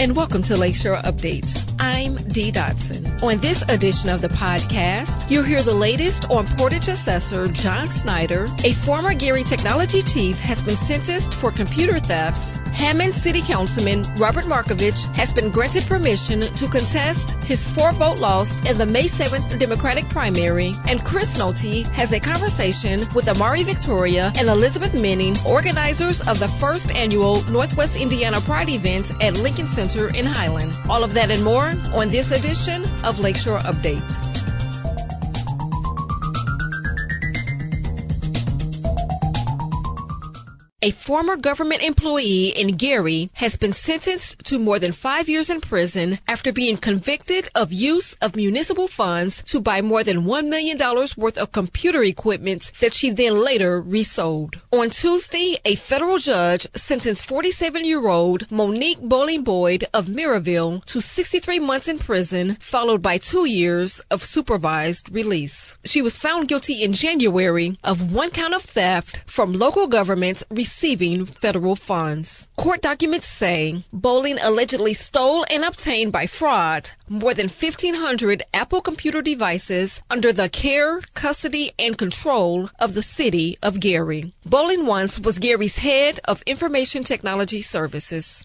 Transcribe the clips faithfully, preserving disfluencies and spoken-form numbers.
and welcome to Lakeshore Updates. I'm Dee Dotson. On this edition of the podcast, you'll hear the latest on Portage assessor John Snyder. A former Gary technology chief has been sentenced for computer thefts. Hammond City Councilman Robert Markovich has been granted permission to contest his four-vote loss in the May seventh Democratic primary. And Chris Nolte has a conversation with Amari Victoria and Elizabeth Manning, organizers of the first annual Northwest Indiana Pride event at Lincoln Center in Highland. All of that and more on this edition of Lakeshore Update. A former government employee in Gary has been sentenced to more than five years in prison after being convicted of use of municipal funds to buy more than one million dollars worth of computer equipment that she then later resold. On Tuesday, a federal judge sentenced forty-seven-year-old Monique Bowling Boyd of Maryville to sixty-three months in prison, followed by two years of supervised release. She was found guilty in January of one count of theft from local governments receiving federal funds. Court documents say Bowling allegedly stole and obtained by fraud more than fifteen hundred Apple computer devices under the care, custody, and control of the city of Gary. Bowling once was Gary's head of information technology services.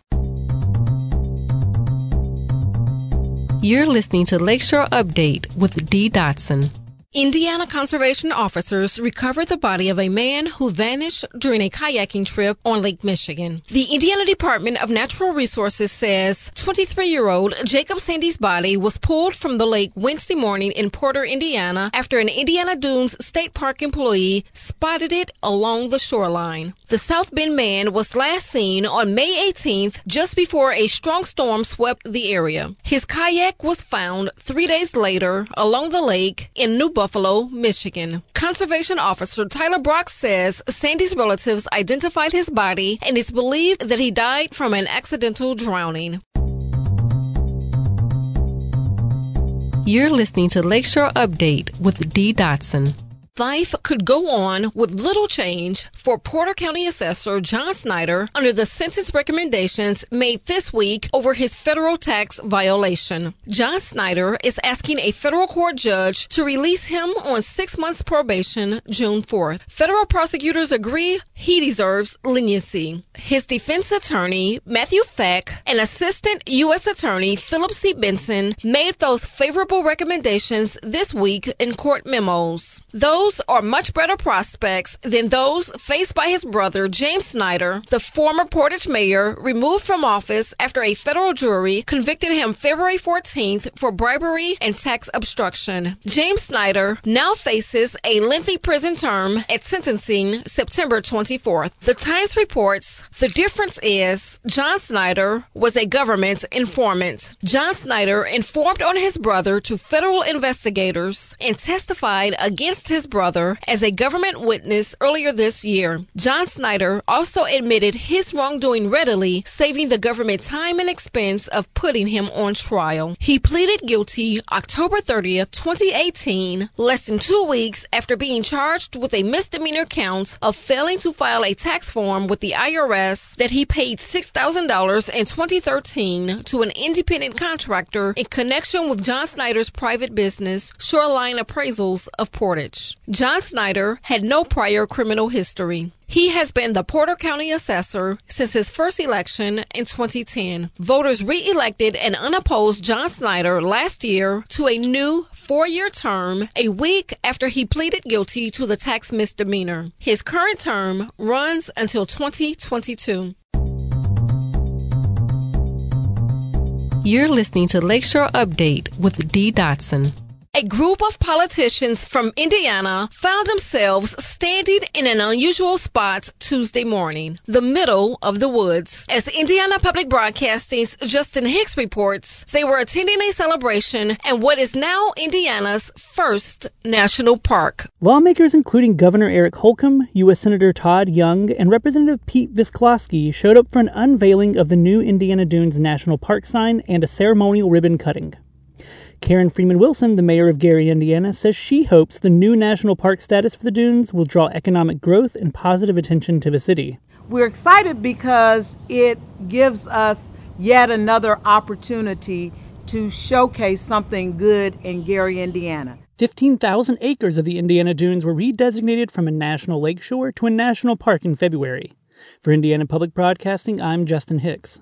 You're listening to Lakeshore Update with Dee Dotson. Indiana conservation officers recovered the body of a man who vanished during a kayaking trip on Lake Michigan. The Indiana Department of Natural Resources says twenty-three-year-old Jacob Sandy's body was pulled from the lake Wednesday morning in Porter, Indiana, after an Indiana Dunes State Park employee spotted it along the shoreline. The South Bend man was last seen on May eighteenth, just before a strong storm swept the area. His kayak was found three days later along the lake in New Buffalo, Michigan. Conservation officer Tyler Brock says Sandy's relatives identified his body and it's believed that he died from an accidental drowning. You're listening to Lakeshore Update with Dee Dotson. Life could go on with little change for Porter County Assessor John Snyder under the sentence recommendations made this week over his federal tax violation. John Snyder is asking a federal court judge to release him on six months probation June fourth. Federal prosecutors agree he deserves leniency. His defense attorney, Matthew Feck, and Assistant U S Attorney Philip C. Benson made those favorable recommendations this week in court memos. Those Those are much better prospects than those faced by his brother, James Snyder, the former Portage mayor, removed from office after a federal jury convicted him February fourteenth for bribery and tax obstruction. James Snyder now faces a lengthy prison term at sentencing September twenty-fourth. The Times reports the difference is John Snyder was a government informant. John Snyder informed on his brother to federal investigators and testified against his brother as a government witness earlier this year. John Snyder also admitted his wrongdoing readily, saving the government time and expense of putting him on trial. He pleaded guilty October thirtieth, twenty eighteen, less than two weeks after being charged with a misdemeanor count of failing to file a tax form with the I R S that he paid six thousand dollars in twenty thirteen to an independent contractor in connection with John Snyder's private business, Shoreline Appraisals of Portage. John Snyder had no prior criminal history. He has been the Porter County Assessor since his first election in twenty ten. Voters re-elected an unopposed John Snyder last year to a new four-year term a week after he pleaded guilty to the tax misdemeanor. His current term runs until twenty twenty-two. You're listening to Lakeshore Update with Dee Dotson. A group of politicians from Indiana found themselves standing in an unusual spot Tuesday morning, the middle of the woods. As Indiana Public Broadcasting's Justin Hicks reports, they were attending a celebration at what is now Indiana's first national park. Lawmakers including Governor Eric Holcomb, U S Senator Todd Young, and Representative Pete Visclosky showed up for an unveiling of the new Indiana Dunes National Park sign and a ceremonial ribbon cutting. Karen Freeman Wilson, the mayor of Gary, Indiana, says she hopes the new national park status for the dunes will draw economic growth and positive attention to the city. We're excited because it gives us yet another opportunity to showcase something good in Gary, Indiana. fifteen thousand acres of the Indiana Dunes were redesignated from a national lakeshore to a national park in February. For Indiana Public Broadcasting, I'm Justin Hicks.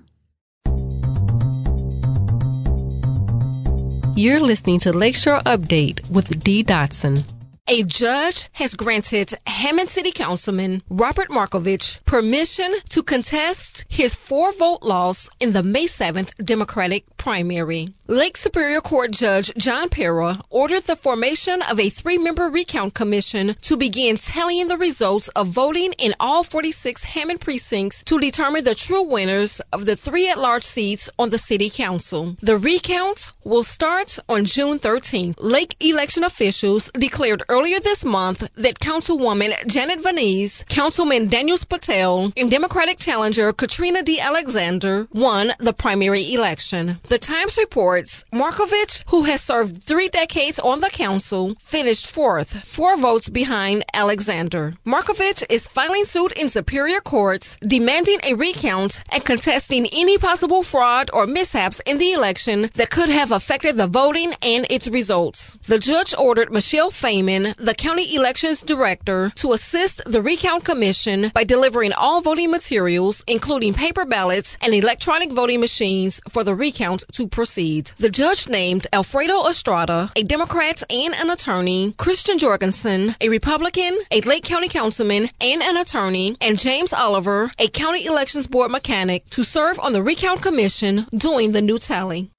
You're listening to Lakeshore Update with Dee Dotson. A judge has granted Hammond City Councilman Robert Markovich permission to contest his four-vote loss in the May seventh Democratic primary. Lake Superior Court Judge John Pera ordered the formation of a three-member recount commission to begin tallying the results of voting in all forty-six Hammond precincts to determine the true winners of the three at-large seats on the city council. The recount will start on June thirteenth. Lake election officials declared earlier this month that Councilwoman Janet Vanese, Councilman Daniels Patel, and Democratic challenger Katrina D. Alexander won the primary election. The Times reports Markovich, who has served three decades on the council, finished fourth, four votes behind Alexander. Markovich is filing suit in Superior Court, demanding a recount and contesting any possible fraud or mishaps in the election that could have affected the voting and its results. The judge ordered Michelle Feynman, the county elections director, to assist the recount commission by delivering all voting materials, including paper ballots and electronic voting machines, for the recount to proceed. The judge named Alfredo Estrada, a Democrat and an attorney, Christian Jorgensen, a Republican, a Lake County councilman and an attorney, and James Oliver, a county elections board mechanic, to serve on the recount commission doing the new tally.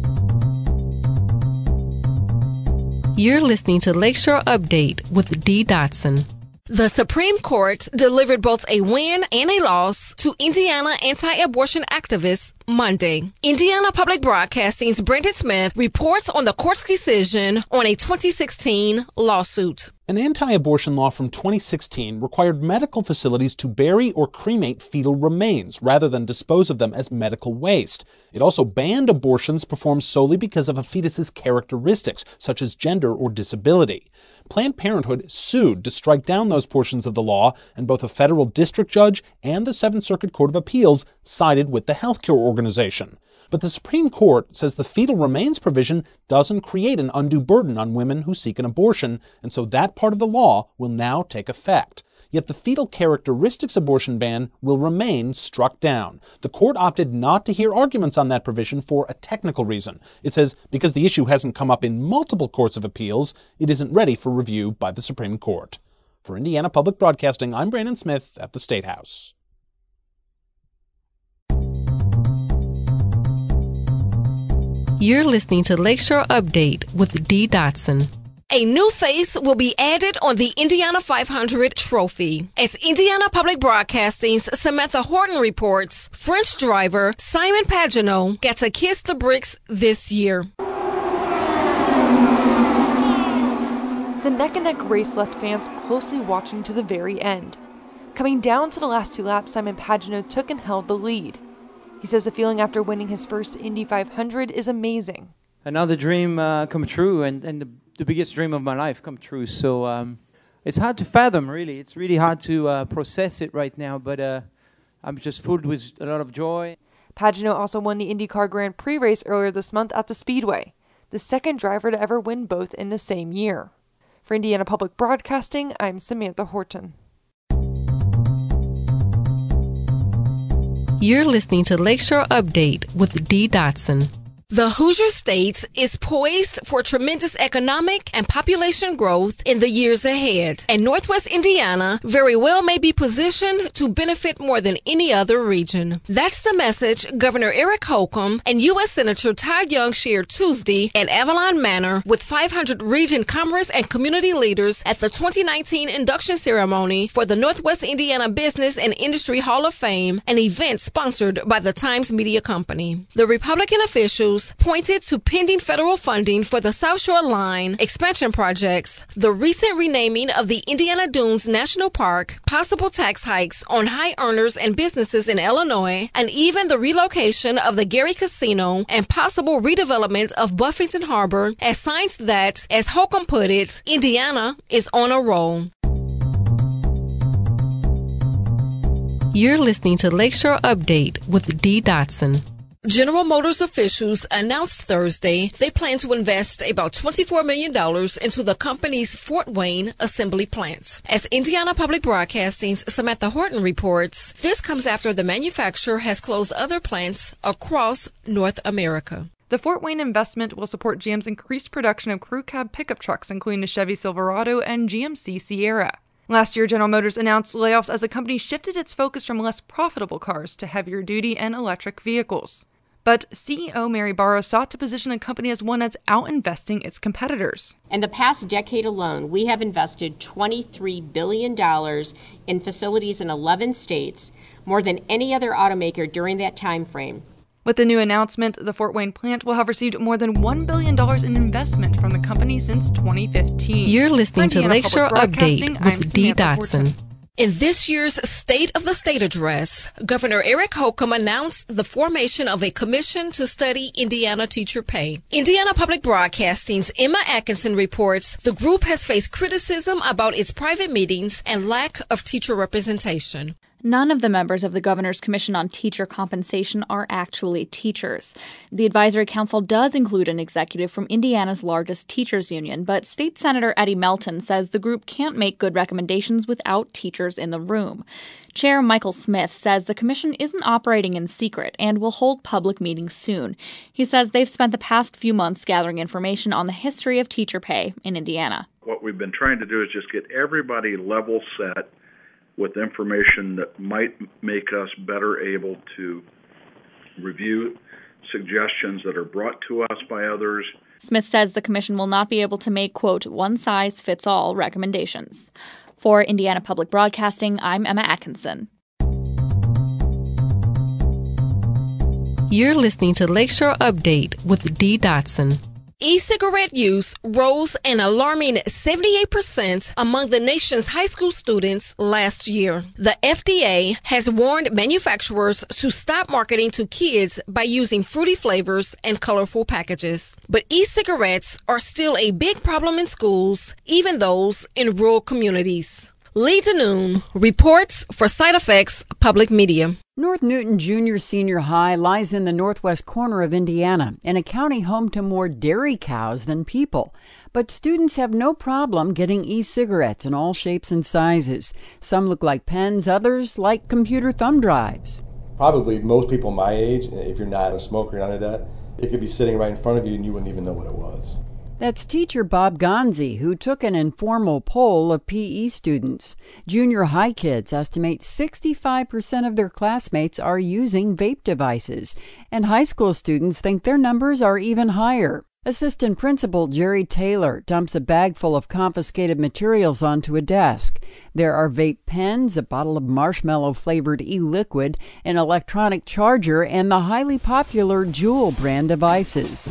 You're listening to Lakeshore Update with Dee Dotson. The Supreme Court delivered both a win and a loss to Indiana anti-abortion activists Monday. Indiana Public Broadcasting's Brandon Smith reports on the court's decision on a twenty sixteen lawsuit. An anti-abortion law from twenty sixteen required medical facilities to bury or cremate fetal remains rather than dispose of them as medical waste. It also banned abortions performed solely because of a fetus's characteristics, such as gender or disability. Planned Parenthood sued to strike down those portions of the law, and both a federal district judge and the Seventh Circuit Court of Appeals sided with the healthcare organization. But the Supreme Court says the fetal remains provision doesn't create an undue burden on women who seek an abortion, and so that part of the law will now take effect. Yet the fetal characteristics abortion ban will remain struck down. The court opted not to hear arguments on that provision for a technical reason. It says because the issue hasn't come up in multiple courts of appeals, it isn't ready for review by the Supreme Court. For Indiana Public Broadcasting, I'm Brandon Smith at the State House. You're listening to Lakeshore Update with Dee Dotson. A new face will be added on the Indiana five hundred trophy. As Indiana Public Broadcasting's Samantha Horton reports, French driver Simon Pagenaud gets to kiss the bricks this year. The neck-and-neck race left fans closely watching to the very end. Coming down to the last two laps, Simon Pagenaud took and held the lead. He says the feeling after winning his first Indy five hundred is amazing. Another dream uh, come true, and, and the, the biggest dream of my life come true. So um, it's hard to fathom, really. It's really hard to uh, process it right now, but uh, I'm just filled with a lot of joy. Pagenaud also won the IndyCar Grand Prix race earlier this month at the Speedway, the second driver to ever win both in the same year. For Indiana Public Broadcasting, I'm Samantha Horton. You're listening to Lakeshore Update with Dee Dotson. The Hoosier State is poised for tremendous economic and population growth in the years ahead, and Northwest Indiana very well may be positioned to benefit more than any other region. That's the message Governor Eric Holcomb and U S Senator Todd Young shared Tuesday at Avalon Manor with five hundred region commerce and community leaders at the twenty nineteen induction ceremony for the Northwest Indiana Business and Industry Hall of Fame, an event sponsored by the Times Media Company. The Republican officials pointed to pending federal funding for the South Shore Line expansion projects, the recent renaming of the Indiana Dunes National Park, possible tax hikes on high earners and businesses in Illinois, and even the relocation of the Gary Casino and possible redevelopment of Buffington Harbor as signs that, as Holcomb put it, Indiana is on a roll. You're listening to Lakeshore Update with Dee Dotson. General Motors officials announced Thursday they plan to invest about twenty-four million dollars into the company's Fort Wayne assembly plant. As Indiana Public Broadcasting's Samantha Horton reports, this comes after the manufacturer has closed other plants across North America. The Fort Wayne investment will support G M's increased production of crew cab pickup trucks, including the Chevy Silverado and G M C Sierra. Last year, General Motors announced layoffs as the company shifted its focus from less profitable cars to heavier-duty and electric vehicles. But C E O Mary Barra sought to position the company as one that's out-investing its competitors. In the past decade alone, we have invested twenty-three billion dollars in facilities in eleven states, more than any other automaker during that time frame. With the new announcement, the Fort Wayne plant will have received more than one billion dollars in investment from the company since twenty fifteen. You're listening to Lakeshore Update I'm with Dee Samantha Dotson. Horton. In this year's State of the State address, Governor Eric Holcomb announced the formation of a commission to study Indiana teacher pay. Indiana Public Broadcasting's Emma Atkinson reports the group has faced criticism about its private meetings and lack of teacher representation. None of the members of the Governor's Commission on Teacher Compensation are actually teachers. The advisory council does include an executive from Indiana's largest teachers union, but State Senator Eddie Melton says the group can't make good recommendations without teachers in the room. Chair Michael Smith says the commission isn't operating in secret and will hold public meetings soon. He says they've spent the past few months gathering information on the history of teacher pay in Indiana. What we've been trying to do is just get everybody level set with information that might make us better able to review suggestions that are brought to us by others. Smith says the commission will not be able to make, quote, one-size-fits-all recommendations. For Indiana Public Broadcasting, I'm Emma Atkinson. You're listening to Lakeshore Update with Dee Dotson. E-cigarette use rose an alarming seventy-eight percent among the nation's high school students last year. The F D A has warned manufacturers to stop marketing to kids by using fruity flavors and colorful packages. But e-cigarettes are still a big problem in schools, even those in rural communities. Lee Danoon reports for Side Effects Public Media. North Newton Junior Senior High lies in the northwest corner of Indiana, in a county home to more dairy cows than people. But students have no problem getting e-cigarettes in all shapes and sizes. Some look like pens, others like computer thumb drives. Probably most people my age, if you're not a smoker or none of that, it could be sitting right in front of you and you wouldn't even know what it was. That's teacher Bob Gonzi, who took an informal poll of P E students. Junior high kids estimate sixty-five percent of their classmates are using vape devices, and high school students think their numbers are even higher. Assistant Principal Jerry Taylor dumps a bag full of confiscated materials onto a desk. There are vape pens, a bottle of marshmallow-flavored e-liquid, an electronic charger, and the highly popular Juul brand devices.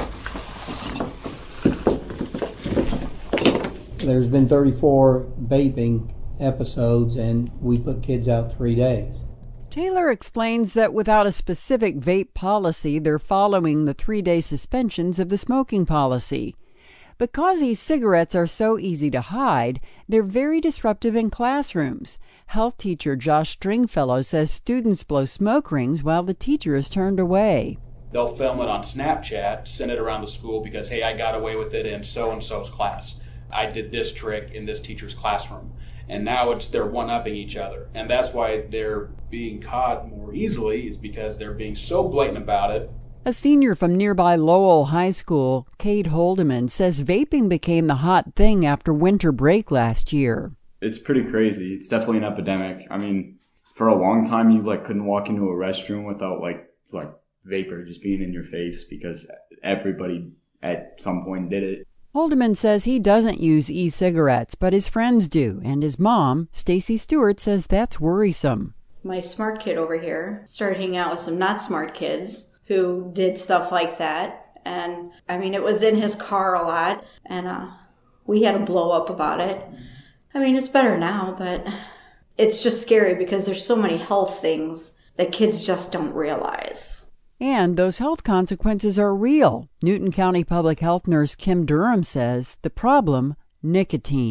There's been thirty-four vaping episodes, and we put kids out three days. Taylor explains that without a specific vape policy, they're following the three-day suspensions of the smoking policy. Because e-cigarettes are so easy to hide, they're very disruptive in classrooms. Health teacher Josh Stringfellow says students blow smoke rings while the teacher is turned away. They'll film it on Snapchat, send it around the school because, hey, I got away with it in so-and-so's class. I did this trick in this teacher's classroom. And now it's they're one-upping each other. And that's why they're being caught more easily, is because they're being so blatant about it. A senior from nearby Lowell High School, Kate Holdeman, says vaping became the hot thing after winter break last year. It's pretty crazy. It's definitely an epidemic. I mean, for a long time, you like couldn't walk into a restroom without like like vapor just being in your face because everybody at some point did it. Holdeman says he doesn't use e-cigarettes, but his friends do, and his mom, Stacy Stewart, says that's worrisome. My smart kid over here started hanging out with some not smart kids who did stuff like that, and I mean, it was in his car a lot, and uh, we had a blow up about it. I mean, it's better now, but it's just scary because there's so many health things that kids just don't realize. And those health consequences are real. Newton County Public Health Nurse Kim Durham says the problem, nicotine.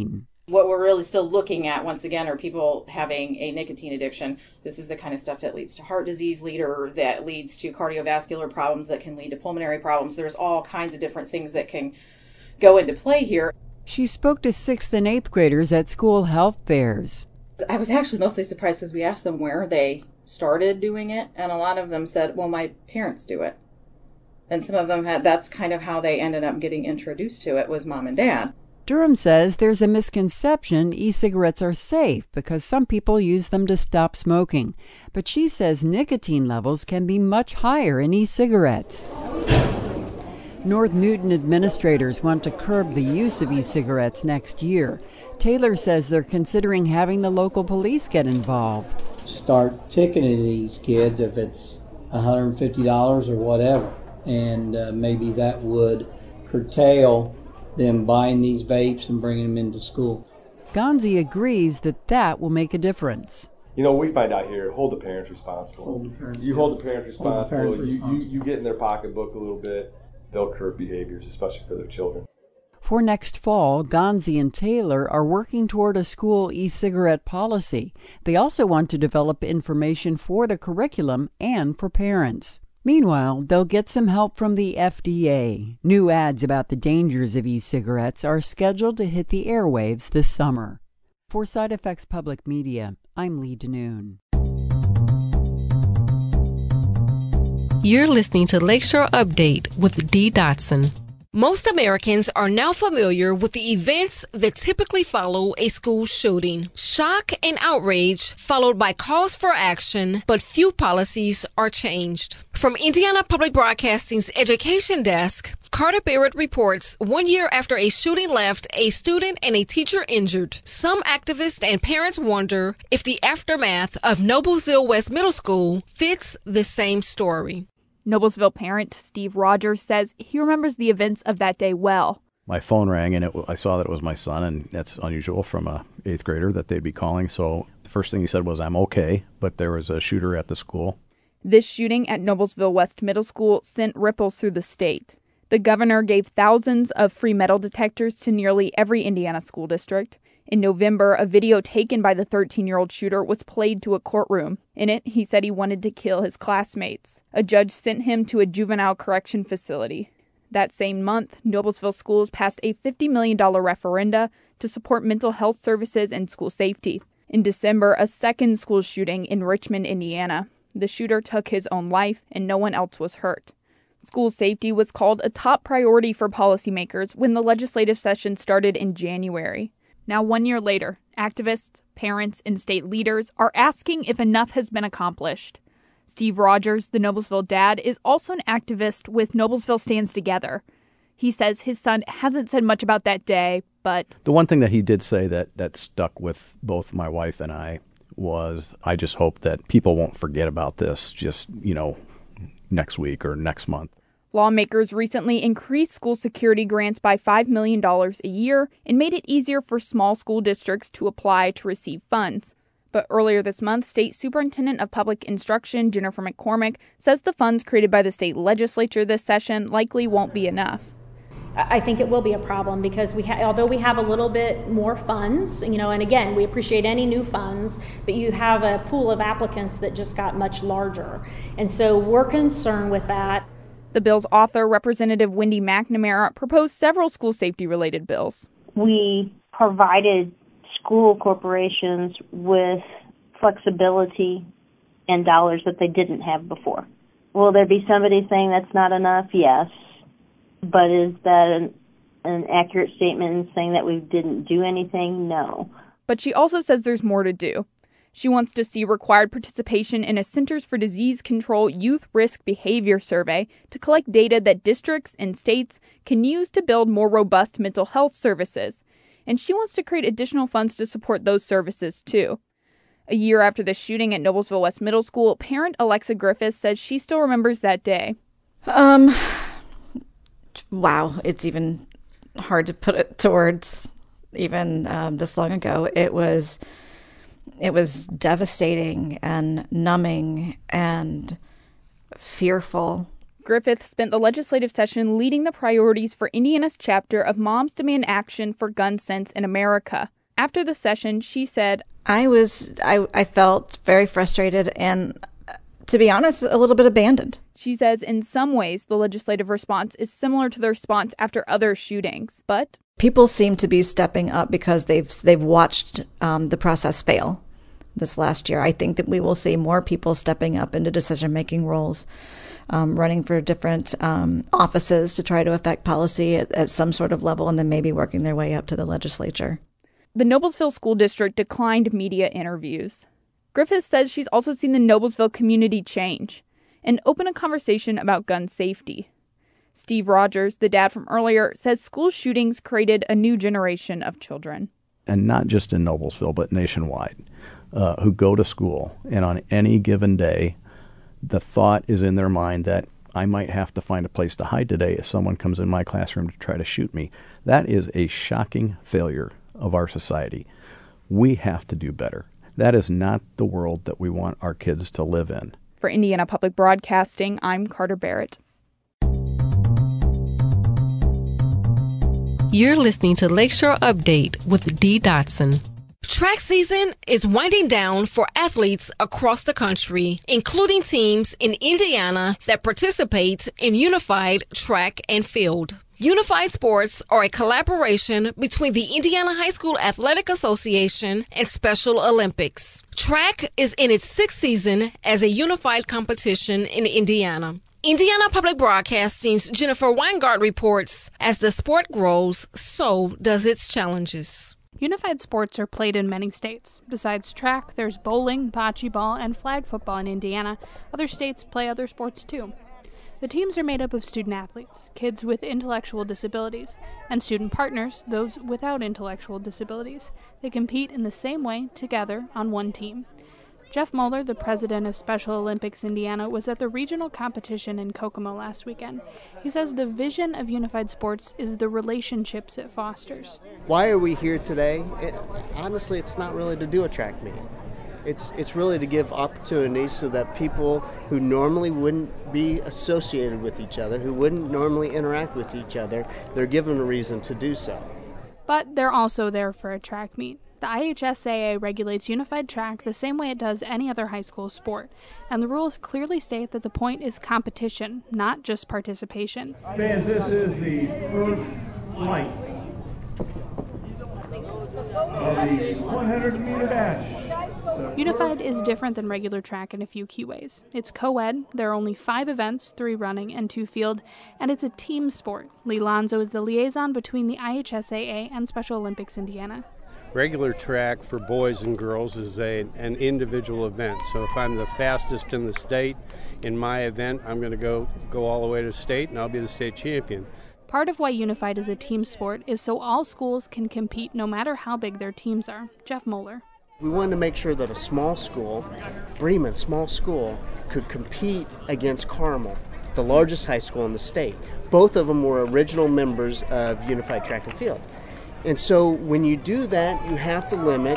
What we're really still looking at, once again, are people having a nicotine addiction. This is the kind of stuff that leads to heart disease, leader that leads to cardiovascular problems, that can lead to pulmonary problems. There's all kinds of different things that can go into play here. She spoke to sixth and eighth graders at school health fairs. I was actually mostly surprised because we asked them where they started doing it, and a lot of them said, well, my parents do it. And some of them had, that's kind of how they ended up getting introduced to it, was mom and dad. Durham says there's a misconception e-cigarettes are safe because some people use them to stop smoking. But she says nicotine levels can be much higher in e-cigarettes. North Newton administrators want to curb the use of e-cigarettes next year. Taylor says they're considering having the local police get involved. Start ticketing these kids if it's one hundred fifty dollars or whatever, and uh, maybe that would curtail them buying these vapes and bringing them into school. Gonzi agrees that that will make a difference. You know, we find out here, hold the parents responsible. Hold the parents, you hold the parents responsible. Hold the parents you, responsible. You, you get in their pocketbook a little bit, they'll curb behaviors, especially for their children. For next fall, Gonzi and Taylor are working toward a school e-cigarette policy. They also want to develop information for the curriculum and for parents. Meanwhile, they'll get some help from the F D A. New ads about the dangers of e-cigarettes are scheduled to hit the airwaves this summer. For Side Effects Public Media, I'm Lee Denoon. You're listening to Lakeshore Update with Dee Dotson. Most Americans are now familiar with the events that typically follow a school shooting. Shock and outrage, followed by calls for action, but few policies are changed. From Indiana Public Broadcasting's Education Desk, Carter Barrett reports one year after a shooting left a student and a teacher injured. Some activists and parents wonder if the aftermath of Noblesville West Middle School fits the same story. Noblesville parent Steve Rogers says he remembers the events of that day well. My phone rang, and it, I saw that it was my son, and that's unusual from a eighth grader that they'd be calling. So the first thing he said was, I'm okay, but there was a shooter at the school. This shooting at Noblesville West Middle School sent ripples through the state. The governor gave thousands of free metal detectors to nearly every Indiana school district. In November, a video taken by the thirteen-year-old shooter was played to a courtroom. In it, he said he wanted to kill his classmates. A judge sent him to a juvenile correction facility. That same month, Noblesville schools passed a fifty million dollars referenda to support mental health services and school safety. In December, a second school shooting in Richmond, Indiana. The shooter took his own life, and no one else was hurt. School safety was called a top priority for policymakers when the legislative session started in January. Now, one year later, activists, parents, and state leaders are asking if enough has been accomplished. Steve Rogers, the Noblesville dad, is also an activist with Noblesville Stands Together. He says his son hasn't said much about that day, but... The one thing that he did say that, that stuck with both my wife and I was, I just hope that people won't forget about this just, you know, next week or next month. Lawmakers recently increased school security grants by five million dollars a year and made it easier for small school districts to apply to receive funds. But earlier this month, State Superintendent of Public Instruction Jennifer McCormick says the funds created by the state legislature this session likely won't be enough. I think it will be a problem because we ha- although we have a little bit more funds, you know, and again, we appreciate any new funds, but you have a pool of applicants that just got much larger. And so we're concerned with that. The bill's author, Representative Wendy McNamara, proposed several school safety-related bills. We provided school corporations with flexibility and dollars that they didn't have before. Will there be somebody saying that's not enough? Yes. But is that an, an accurate statement in saying that we didn't do anything? No. But she also says there's more to do. She wants to see required participation in a Centers for Disease Control Youth Risk Behavior Survey to collect data that districts and states can use to build more robust mental health services. And she wants to create additional funds to support those services, too. A year after the shooting at Noblesville West Middle School, parent Alexa Griffiths says she still remembers that day. Um, wow, it's even hard to put it to words, even um, this long ago. It was... It was devastating and numbing and fearful. Griffith spent the legislative session leading the priorities for Indiana's chapter of Moms Demand Action for Gun Sense in America. After the session, she said, I was, I, I felt very frustrated and, to be honest, a little bit abandoned. She says in some ways the legislative response is similar to the response after other shootings, but people seem to be stepping up because they've they've watched um, the process fail this last year. I think that we will see more people stepping up into decision-making roles, um, running for different um, offices to try to affect policy at, at some sort of level, and then maybe working their way up to the legislature. The Noblesville School District declined media interviews. Griffith says she's also seen the Noblesville community change and open a conversation about gun safety. Steve Rogers, the dad from earlier, says school shootings created a new generation of children. And not just in Noblesville, but nationwide, uh, who go to school, and on any given day, the thought is in their mind that I might have to find a place to hide today if someone comes in my classroom to try to shoot me. That is a shocking failure of our society. We have to do better. That is not the world that we want our kids to live in. For Indiana Public Broadcasting, I'm Carter Barrett. You're listening to Lakeshore Update with Dee Dotson. Track season is winding down for athletes across the country, including teams in Indiana that participate in Unified Track and Field. Unified Sports are a collaboration between the Indiana High School Athletic Association and Special Olympics. Track is in its sixth season as a unified competition in Indiana. Indiana Public Broadcasting's Jennifer Weingart reports, as the sport grows, so does its challenges. Unified sports are played in many states. Besides track, there's bowling, bocce ball, and flag football in Indiana. Other states play other sports too. The teams are made up of student athletes, kids with intellectual disabilities, and student partners, those without intellectual disabilities. They compete in the same way, together, on one team. Jeff Moeller, the president of Special Olympics Indiana, was at the regional competition in Kokomo last weekend. He says the vision of unified sports is the relationships it fosters. Why are we here today? It, honestly, it's not really to do a track meet. It's it's really to give opportunities so that people who normally wouldn't be associated with each other, who wouldn't normally interact with each other, they're given a reason to do so. But they're also there for a track meet. The I H S A A regulates unified track the same way it does any other high school sport, and the rules clearly state that the point is competition, not just participation. Fans, this is the first flight of the one hundred meter dash. Unified is different than regular track in a few key ways. It's co-ed, there are only five events, three running and two field, and it's a team sport. Lee Lonzo is the liaison between the I H S A A and Special Olympics Indiana. Regular track for boys and girls is a, an individual event. So if I'm the fastest in the state in my event, I'm going to go, go all the way to state and I'll be the state champion. Part of why Unified is a team sport is so all schools can compete no matter how big their teams are. Jeff Moeller. We wanted to make sure that a small school, Bremen, small school, could compete against Carmel, the largest high school in the state. Both of them were original members of Unified Track and Field. And so when you do that, you have to limit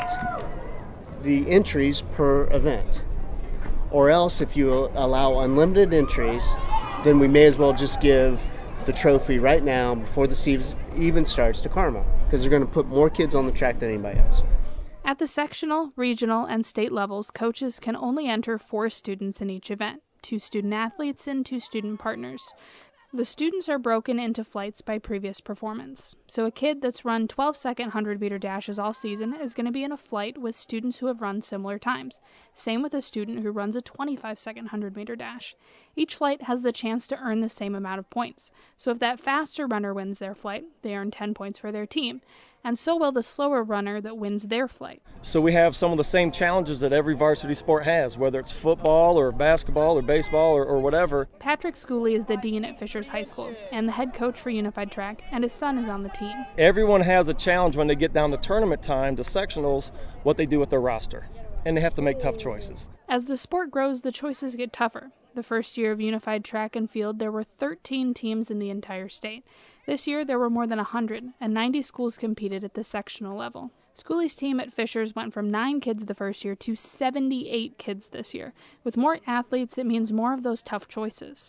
the entries per event. Or else if you allow unlimited entries, then we may as well just give the trophy right now before the season even starts to Carmel, because they're going to put more kids on the track than anybody else. At the sectional, regional, and state levels, coaches can only enter four students in each event, two student athletes and two student partners. The students are broken into flights by previous performance. So a kid that's run twelve-second one hundred meter dashes all season is going to be in a flight with students who have run similar times. Same with a student who runs a twenty-five-second one hundred meter dash. Each flight has the chance to earn the same amount of points. So if that faster runner wins their flight, they earn ten points for their team. And so will the slower runner that wins their flight. So we have some of the same challenges that every varsity sport has, whether it's football or basketball or baseball or, or whatever. Patrick Schooley is the dean at Fishers High School and the head coach for Unified Track, and his son is on the team. Everyone has a challenge when they get down to tournament time, to sectionals, what they do with their roster. And they have to make tough choices. As the sport grows, the choices get tougher. The first year of Unified Track and Field, there were thirteen teams in the entire state. This year, there were more than one hundred, and ninety schools competed at the sectional level. Schooley's team at Fishers went from nine kids the first year to seventy-eight kids this year. With more athletes, it means more of those tough choices.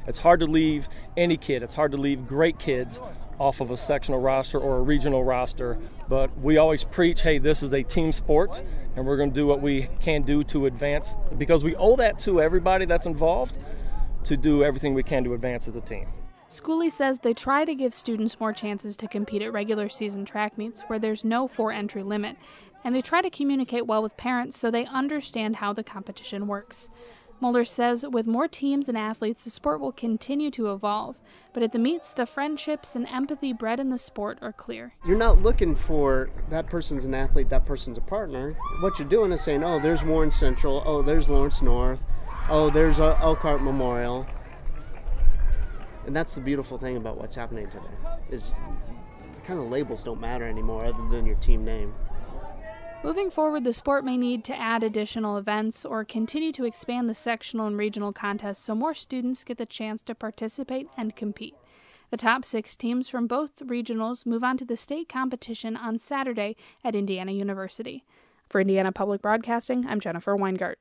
It's hard to leave any kid, it's hard to leave great kids off of a sectional roster or a regional roster, but we always preach, hey, this is a team sport, and we're going to do what we can do to advance, because we owe that to everybody that's involved to do everything we can to advance as a team. Schooley says they try to give students more chances to compete at regular season track meets where there's no four-entry limit, and they try to communicate well with parents so they understand how the competition works. Mulder says with more teams and athletes, the sport will continue to evolve, but at the meets, the friendships and empathy bred in the sport are clear. You're not looking for that person's an athlete, that person's a partner. What you're doing is saying, oh, there's Warren Central, oh, there's Lawrence North, oh, there's Elkhart Memorial. And that's the beautiful thing about what's happening today, is kind of labels don't matter anymore other than your team name. Moving forward, the sport may need to add additional events or continue to expand the sectional and regional contests so more students get the chance to participate and compete. The top six teams from both regionals move on to the state competition on Saturday at Indiana University. For Indiana Public Broadcasting, I'm Jennifer Weingart.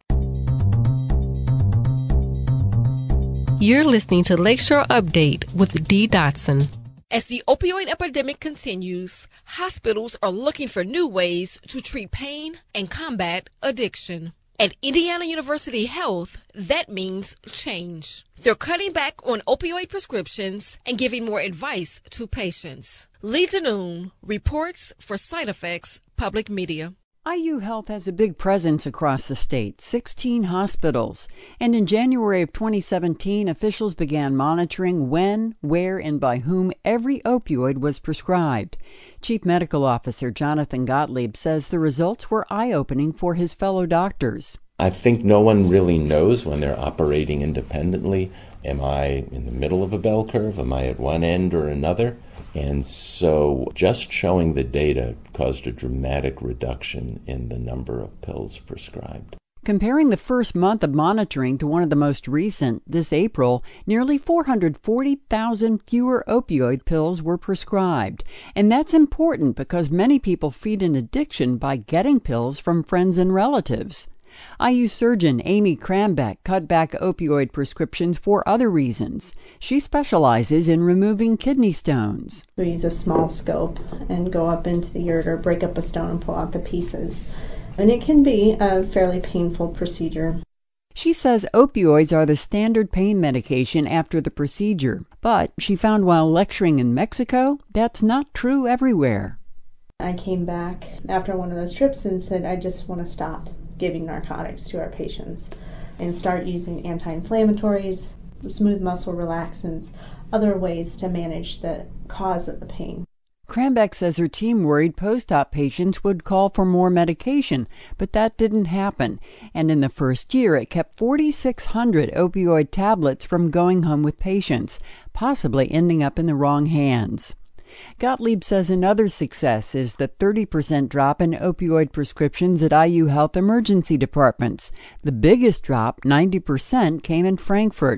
You're listening to Lakeshore Update with Dee Dotson. As the opioid epidemic continues, hospitals are looking for new ways to treat pain and combat addiction. At Indiana University Health, that means change. They're cutting back on opioid prescriptions and giving more advice to patients. Lee Danoon reports for Side Effects Public Media. I U Health has a big presence across the state, sixteen hospitals. And in January of twenty seventeen, officials began monitoring when, where, and by whom every opioid was prescribed. Chief Medical Officer Jonathan Gottlieb says the results were eye-opening for his fellow doctors. I think no one really knows when they're operating independently. Am I in the middle of a bell curve? Am I at one end or another? And so just showing the data caused a dramatic reduction in the number of pills prescribed. Comparing the first month of monitoring to one of the most recent, this April, nearly four hundred forty thousand fewer opioid pills were prescribed. And that's important because many people feed an addiction by getting pills from friends and relatives. I U surgeon Amy Krambeck cut back opioid prescriptions for other reasons. She specializes in removing kidney stones. We use a small scope and go up into the ureter, break up a stone, and pull out the pieces. And it can be a fairly painful procedure. She says opioids are the standard pain medication after the procedure. But she found while lecturing in Mexico, that's not true everywhere. I came back after one of those trips and said, I just want to stop giving narcotics to our patients and start using anti-inflammatories, smooth muscle relaxants, other ways to manage the cause of the pain. Krambeck says her team worried post-op patients would call for more medication, but that didn't happen. And in the first year, it kept forty-six hundred opioid tablets from going home with patients, possibly ending up in the wrong hands. Gottlieb says another success is the thirty percent drop in opioid prescriptions at I U Health emergency departments. The biggest drop, ninety percent, came in Frankfort.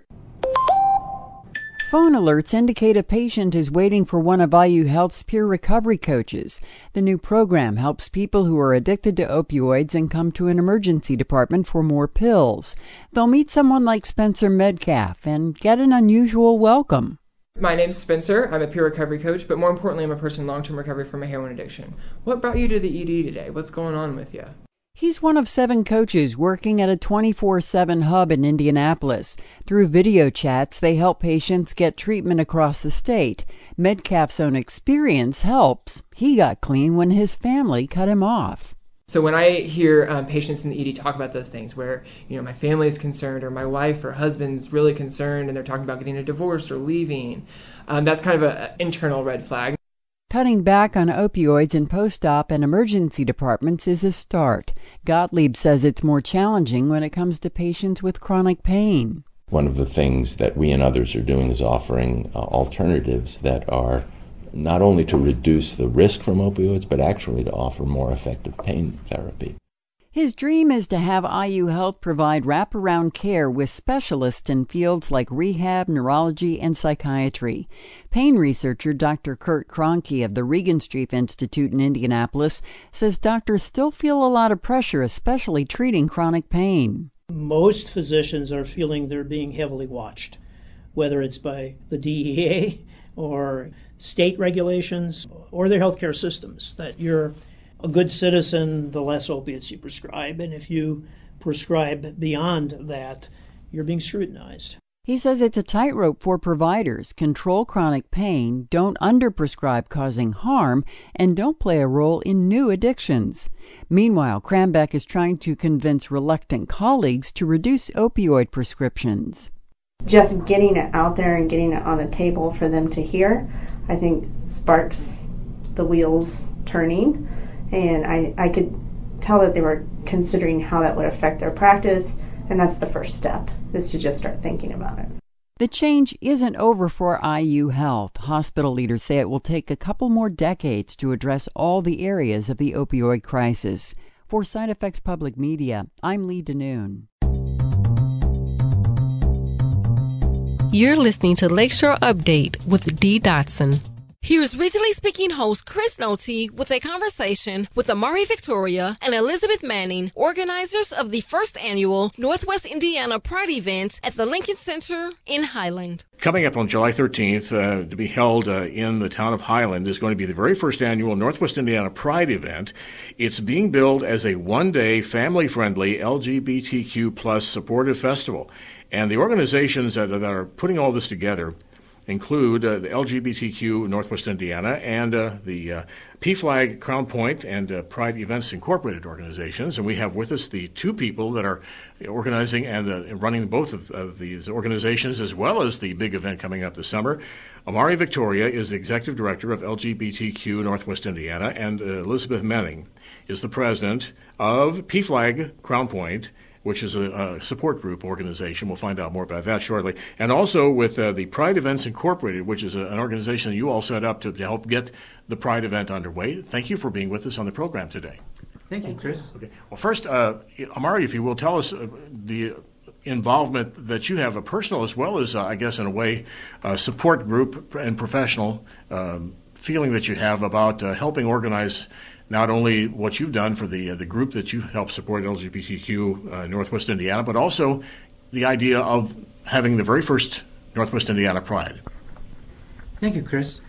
Phone alerts indicate a patient is waiting for one of I U Health's peer recovery coaches. The new program helps people who are addicted to opioids and come to an emergency department for more pills. They'll meet someone like Spencer Medcalf and get an unusual welcome. My name's Spencer. I'm a peer recovery coach, but more importantly, I'm a person in long-term recovery from a heroin addiction. What brought you to the E D today? What's going on with you? He's one of seven coaches working at a twenty-four seven hub in Indianapolis. Through video chats, they help patients get treatment across the state. Medcalf's own experience helps. He got clean when his family cut him off. So when I hear um, patients in the E D talk about those things where, you know, my family is concerned or my wife or husband's really concerned and they're talking about getting a divorce or leaving, um, that's kind of an internal red flag. Cutting back on opioids in post-op and emergency departments is a start. Gottlieb says it's more challenging when it comes to patients with chronic pain. One of the things that we and others are doing is offering uh, alternatives that are not only to reduce the risk from opioids, but actually to offer more effective pain therapy. His dream is to have I U Health provide wraparound care with specialists in fields like rehab, neurology, and psychiatry. Pain researcher Doctor Kurt Kroenke of the Regan Street Institute in Indianapolis says doctors still feel a lot of pressure, especially treating chronic pain. Most physicians are feeling they're being heavily watched. whether it's by the D E A or state regulations or their healthcare systems, that you're a good citizen the less opiates you prescribe, and if you prescribe beyond that, you're being scrutinized. He says it's a tightrope for providers. Control chronic pain, don't underprescribe causing harm, and don't play a role in new addictions. Meanwhile, Cranbeck is trying to convince reluctant colleagues to reduce opioid prescriptions. Just getting it out there and getting it on the table for them to hear, I think sparks the wheels turning. And I, I could tell that they were considering how that would affect their practice, and that's the first step, is to just start thinking about it. The change isn't over for I U Health. Hospital leaders say it will take a couple more decades to address all the areas of the opioid crisis. For Side Effects Public Media, I'm Lee DeNoon. You're listening to Lakeshore Update with Dee Dotson. Here's Regionally Speaking host Chris Noty with a conversation with Amari Victoria and Elizabeth Manning, organizers of the first annual Northwest Indiana Pride event at the Lincoln Center in Highland. Coming up on July thirteenth, uh, to be held uh, in the town of Highland, is going to be the very first annual Northwest Indiana Pride event. It's being billed as a one-day, family-friendly, L G B T Q plus supportive festival. And the organizations that, that are putting all this together include uh, the L G B T Q Northwest Indiana and uh, the uh, P F L A G Crown Point and uh, Pride Events Incorporated organizations. And we have with us the two people that are organizing and uh, running both of, of these organizations, as well as the big event coming up this summer. Amari Victoria is the Executive Director of L G B T Q Northwest Indiana, and uh, Elizabeth Manning is the President of P F L A G Crown Point, which is a, a support group organization. We'll find out more about that shortly. And also with uh, the Pride Events Incorporated, which is a, an organization that you all set up to, to help get the Pride event underway. Thank you for being with us on the program today. Thank you, Chris. Okay. Well, first, uh, Amari, if you will, tell us uh, the involvement that you have, a personal as well as, uh, I guess, in a way, a support group and professional um, feeling that you have about uh, helping organize not only what you've done for the uh, the group that you help support, L G B T Q uh, Northwest Indiana, but also the idea of having the very first Northwest Indiana Pride. Thank you, Chris.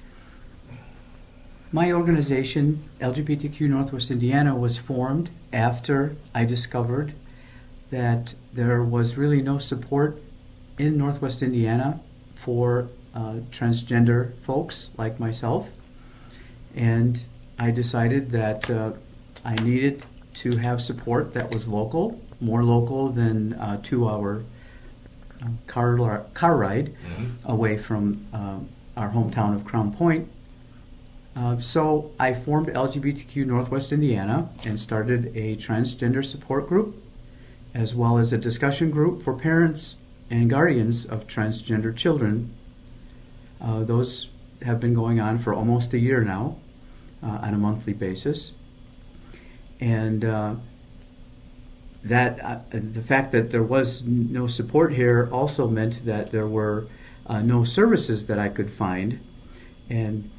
My organization, L G B T Q Northwest Indiana, was formed after I discovered that there was really no support in Northwest Indiana for uh, transgender folks like myself. And I decided that uh, I needed to have support that was local, more local than a two-hour uh, car, car ride mm-hmm. away from uh, our hometown of Crown Point. Uh, so I formed L G B T Q Northwest Indiana and started a transgender support group, as well as a discussion group for parents and guardians of transgender children. Uh, those have been going on for almost a year now. Uh, on a monthly basis, and uh, that uh, the fact that there was no support here also meant that there were uh, no services that I could find, and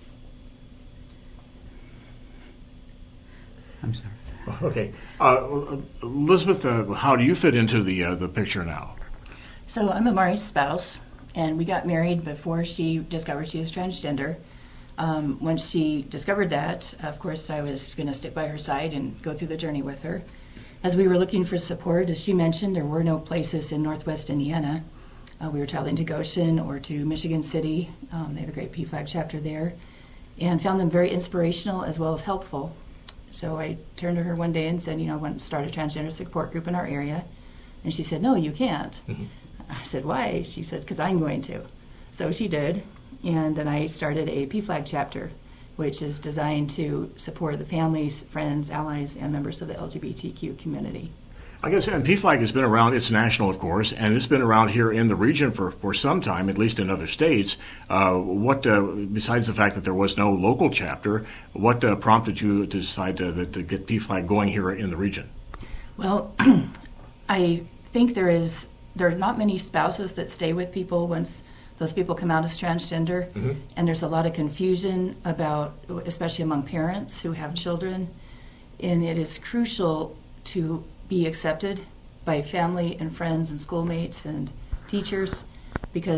I'm sorry. Okay, uh, Elizabeth, uh, how do you fit into the uh, the picture now? So I'm Amari's spouse, and we got married before she discovered she was transgender. Um, once she discovered that, of course, I was going to stick by her side and go through the journey with her. As we were looking for support, as she mentioned, there were no places in Northwest Indiana. Uh, we were traveling to Goshen or to Michigan City. Um, they have a great P F L A G chapter there, and found them very inspirational as well as helpful. So I turned to her one day and said, you know, I want to start a transgender support group in our area. And she said, no, you can't. Mm-hmm. I said, why? She said, because I'm going to. So she did. And then I started a P F L A G chapter, which is designed to support the families, friends, allies, and members of the L G B T Q community. I guess, and P F L A G has been around, it's national, of course, and it's been around here in the region for, for some time, at least in other states. Uh, what, uh, besides the fact that there was no local chapter, what uh, prompted you to decide to, to get P F L A G going here in the region? Well, I think there is, there are not many spouses that stay with people once those people come out as transgender, mm-hmm. and there's a lot of confusion about, especially among parents who have children, and it is crucial to be accepted by family and friends and schoolmates and teachers, because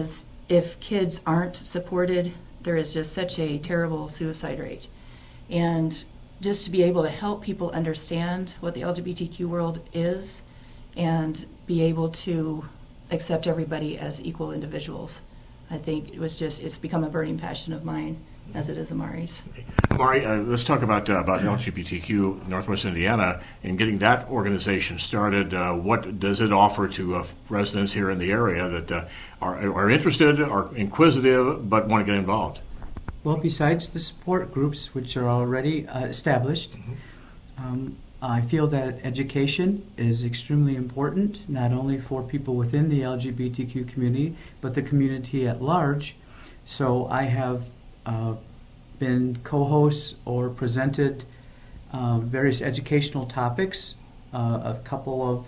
if kids aren't supported, there is just such a terrible suicide rate. And just to be able to help people understand what the L G B T Q world is and be able to accept everybody as equal individuals, I think it was just, it's become a burning passion of mine, as it is Amari's. Amari, uh, let's talk about uh, about L G B T Q Northwest Indiana and getting that organization started. Uh, what does it offer to uh, residents here in the area that uh, are, are interested, are inquisitive, but want to get involved? Well, besides the support groups, which are already uh, established, mm-hmm. um, I feel that education is extremely important, not only for people within the L G B T Q community, but the community at large. So I have uh, been co-hosts or presented uh, various educational topics. Uh, a couple of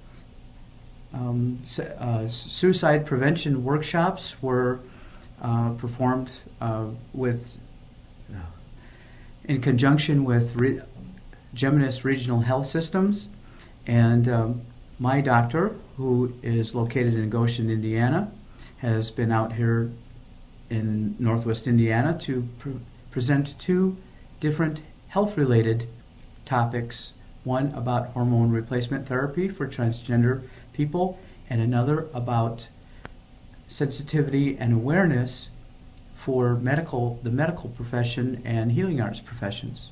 um, uh, suicide prevention workshops were uh, performed uh, with, uh, in conjunction with Re- Geminis Regional Health Systems, and um, my doctor, who is located in Goshen, Indiana, has been out here in Northwest Indiana to pre- present two different health-related topics, one about hormone replacement therapy for transgender people, and another about sensitivity and awareness for medical, the medical profession and healing arts professions.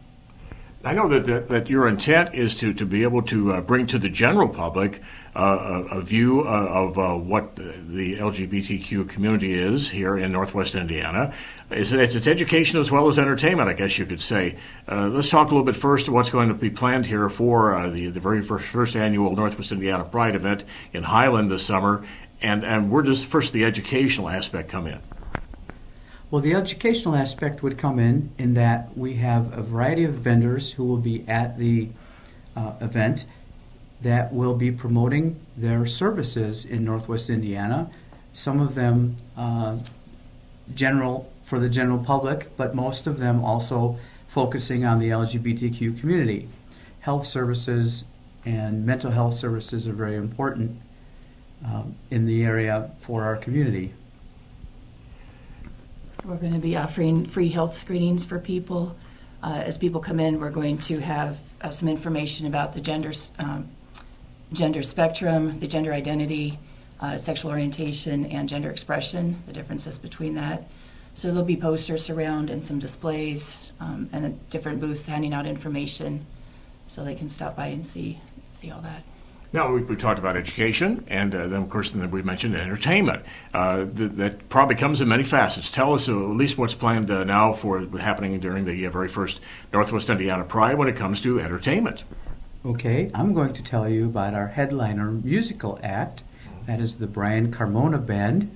I know that, that, that your intent is to, to be able to uh, bring to the general public uh, a, a view uh, of uh, what the L G B T Q community is here in Northwest Indiana. It's, it's, it's education as well as entertainment, I guess you could say. Uh, let's talk a little bit first of what's going to be planned here for uh, the, the very first, first annual Northwest Indiana Pride event in Highland this summer. And, and where does first the educational aspect come in? Well, the educational aspect would come in in that we have a variety of vendors who will be at the uh, event that will be promoting their services in Northwest Indiana. Some of them uh, general for the general public, but most of them also focusing on the L G B T Q community. Health services and mental health services are very important um, in the area for our community. We're going to be offering free health screenings for people. Uh, as people come in, we're going to have uh, some information about the gender, um, gender spectrum, the gender identity, uh, sexual orientation, and gender expression, the differences between that. So there'll be posters around and some displays um, and a different booths handing out information so they can stop by and see, see all that. Now, we, we talked about education, and uh, then, of course, then we mentioned entertainment. Uh, th- that probably comes in many facets. Tell us uh, at least what's planned uh, now for happening during the uh, very first Northwest Indiana Pride when it comes to entertainment. Okay, I'm going to tell you about our headliner musical act. That is the Brian Carmona Band,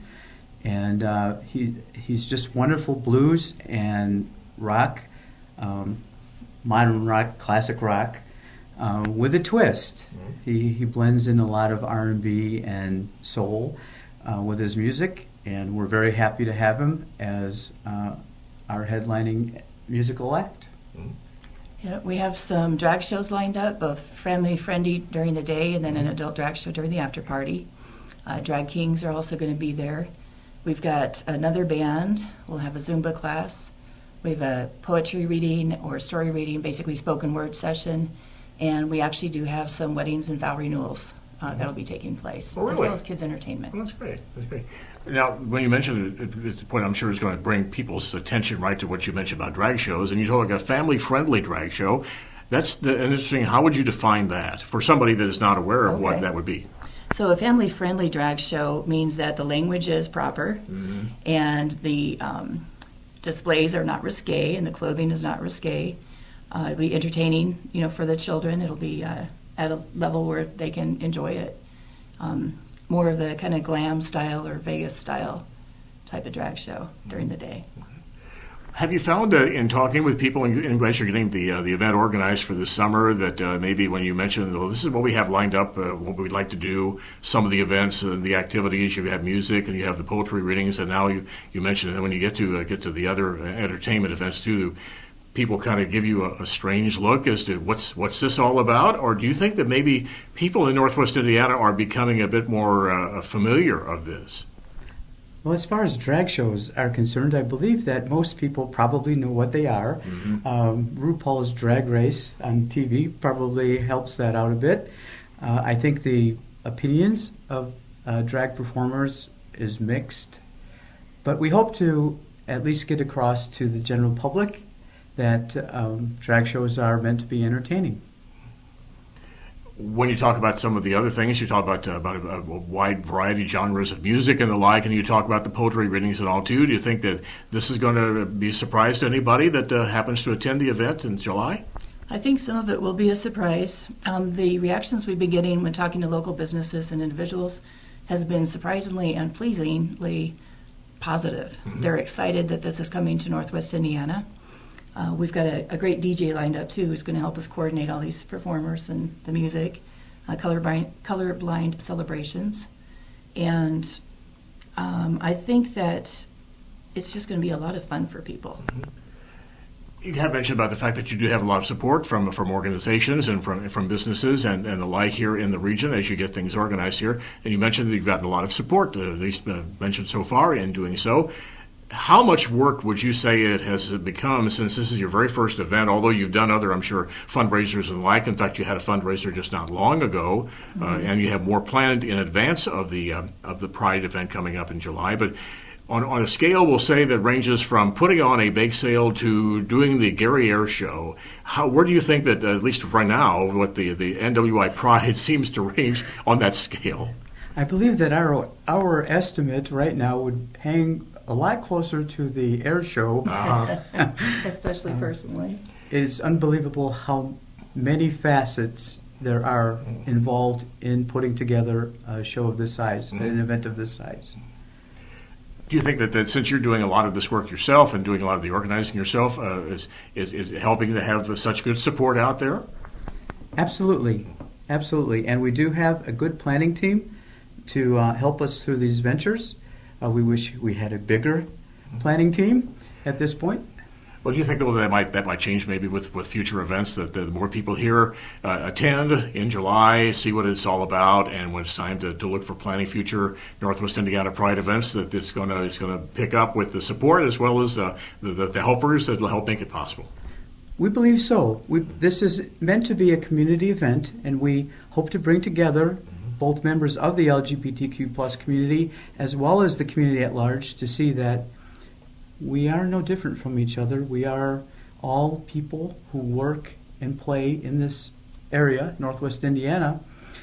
and uh, he he's just wonderful blues and rock, um, modern rock, classic rock. Uh, with a twist. Mm-hmm. He he blends in a lot of R and B and soul uh, with his music, and we're very happy to have him as uh, our headlining musical act. Mm-hmm. Yeah, we have some drag shows lined up, both family-friendly during the day and then an adult drag show during the after party. Uh, Drag Kings are also going to be there. We've got another band. We'll have a Zumba class. We have a poetry reading or story reading, basically spoken word session. And we actually do have some weddings and vow renewals uh, mm-hmm. that'll be taking place, oh, really? as well as kids' entertainment. Well, that's great. That's great. Now, when you mentioned it, it's a point I'm sure is going to bring people's attention right to what you mentioned about drag shows, and you told like a family-friendly drag show. That's the, interesting. How would you define that for somebody that is not aware of okay. what that would be? So a family-friendly drag show means that the language is proper, mm-hmm. and the um, displays are not risque, and the clothing is not risque. Uh, it'll be entertaining, you know, for the children. It'll be uh, at a level where they can enjoy it. Um, more of the kind of glam style or Vegas style type of drag show during the day. Have you found uh, in talking with people and, and as you're getting the uh, the event organized for this summer that uh, maybe when you mentioned, well, this is what we have lined up, uh, what we'd like to do, some of the events and the activities, you have music and you have the poetry readings, and now you, you mentioned that when you get to uh, get to the other entertainment events too, people kind of give you a, a strange look as to what's what's this all about? Or do you think that maybe people in Northwest Indiana are becoming a bit more uh, familiar of this? Well, as far as drag shows are concerned, I believe that most people probably know what they are. Mm-hmm. Um, RuPaul's Drag Race on T V probably helps that out a bit. Uh, I think the opinions of uh, drag performers is mixed, but we hope to at least get across to the general public that um, drag shows are meant to be entertaining. When you talk about some of the other things, you talk about uh, about a, a wide variety of genres of music and the like, and you talk about the poetry readings and all too. Do you think that this is going to be a surprise to anybody that uh, happens to attend the event in July? I think some of it will be a surprise. Um, the reactions we've been getting when talking to local businesses and individuals has been surprisingly and pleasingly positive. Mm-hmm. They're excited that this is coming to Northwest Indiana. Uh, we've got a, a great D J lined up, too, who's going to help us coordinate all these performers and the music, uh, colorblind, colorblind celebrations. And um, I think that it's just going to be a lot of fun for people. Mm-hmm. You have mentioned about the fact that you do have a lot of support from from organizations and from from businesses and, and the like here in the region as you get things organized here. And you mentioned that you've gotten a lot of support, uh, at least uh, mentioned so far, in doing so. How much work would you say it has become since this is your very first event, although you've done other, I'm sure, fundraisers and the like? In fact, you had a fundraiser just not long ago, mm-hmm. uh, and you have more planned in advance of the uh, of the Pride event coming up in July. But on, on a scale, we'll say that ranges from putting on a bake sale to doing the Gary Air Show, how, where do you think that, uh, at least right now, what the, the N W I Pride seems to range on that scale? I believe that our our estimate right now would hang a lot closer to the air show. Uh-huh. Especially personally. It is unbelievable how many facets there are involved in putting together a show of this size, mm-hmm. an event of this size. Do you think that, that since you're doing a lot of this work yourself and doing a lot of the organizing yourself, uh, is, is, is helping to have such good support out there? Absolutely. Absolutely. And we do have a good planning team to uh, help us through these ventures. Uh, we wish we had a bigger planning team at this point. Well, do you think though that might that might change maybe with, with future events, that the more people here uh, attend in July, see what it's all about, and when it's time to, to look for planning future Northwest Indiana Pride events, that it's going to it's going to pick up with the support as well as uh, the, the, the helpers that will help make it possible? We believe so. We, this is meant to be a community event, and we hope to bring together both members of the L G B T Q plus community as well as the community at large to see that we are no different from each other. We are all people who work and play in this area, Northwest Indiana,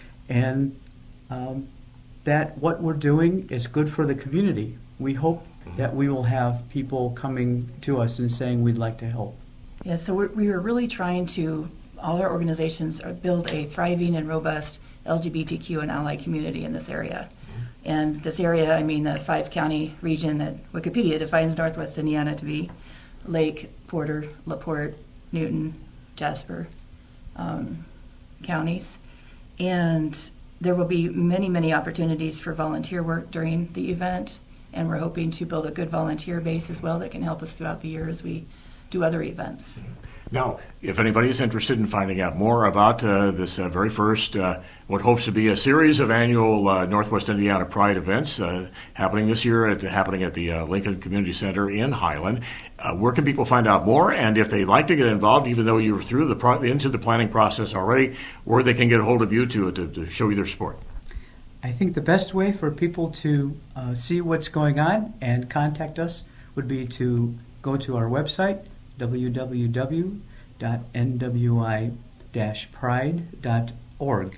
and um, that what we're doing is good for the community. We hope that we will have people coming to us and saying we'd like to help. Yeah, so we're, we were really trying to, all our organizations, are build a thriving and robust L G B T Q and ally community in this area. And this area, I mean the five-county region that Wikipedia defines Northwest Indiana to be: Lake, Porter, LaPorte, Newton, Jasper um, counties. And there will be many, many opportunities for volunteer work during the event, and we're hoping to build a good volunteer base as well that can help us throughout the year as we do other events. Now, if anybody is interested in finding out more about uh, this uh, very first, uh, what hopes to be a series of annual uh, Northwest Indiana Pride events uh, happening this year, at, happening at the uh, Lincoln Community Center in Highland, uh, where can people find out more? And if they'd like to get involved, even though you're through the pro- into the planning process already, where they can get a hold of you to, to, to show you their support? I think the best way for people to uh, see what's going on and contact us would be to go to our website, w w w dot n w i dash pride dot org.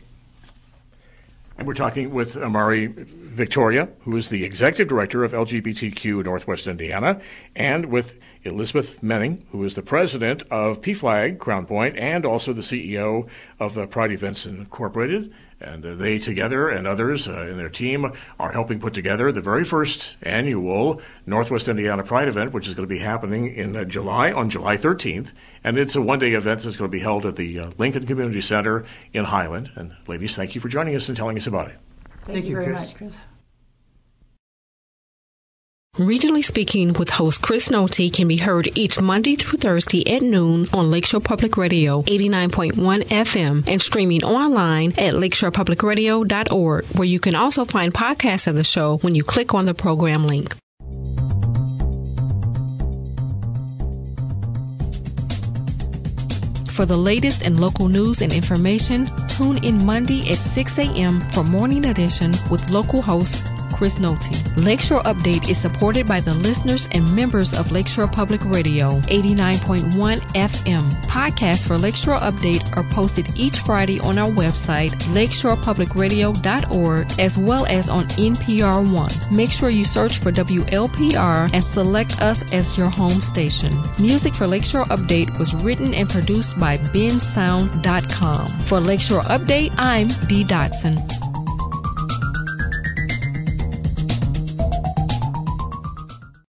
And we're talking with Amari Victoria, who is the Executive Director of L G B T Q Northwest Indiana, and with Elizabeth Menning, who is the President of P FLAG Crown Point and also the C E O of uh, Pride Events Incorporated. And uh, they together and others uh, in their team are helping put together the very first annual Northwest Indiana Pride event, which is going to be happening in uh, July, on July thirteenth. And it's a one-day event that's going to be held at the uh, Lincoln Community Center in Highland. And ladies, thank you for joining us and telling us about it. Thank, thank you very Chris. much, Chris. Regionally Speaking with host Chris Nolte can be heard each Monday through Thursday at noon on Lakeshore Public Radio eighty-nine point one F M and streaming online at lakeshore public radio dot org, where you can also find podcasts of the show when you click on the program link. For the latest in local news and information, tune in Monday at six a.m. for Morning Edition with local host Chris Nolte. Lakeshore Update is supported by the listeners and members of Lakeshore Public Radio, eighty-nine point one F M. Podcasts for Lakeshore Update are posted each Friday on our website, lakeshore public radio dot org, as well as on N P R One. Make sure you search for W L P R and select us as your home station. Music for Lakeshore Update was written and produced by ben sound dot com. For Lakeshore Update, I'm Dee Dotson.